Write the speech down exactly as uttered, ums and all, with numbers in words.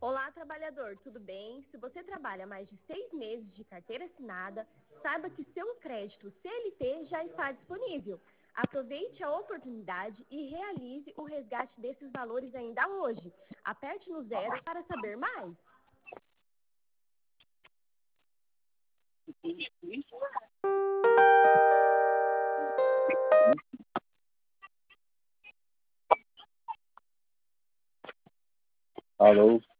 Olá, trabalhador, tudo bem? Se você trabalha mais de seis meses de carteira assinada, saiba que seu crédito C L T já está disponível. Aproveite a oportunidade e realize o resgate desses valores ainda hoje. Aperte no zero para saber mais. Alô?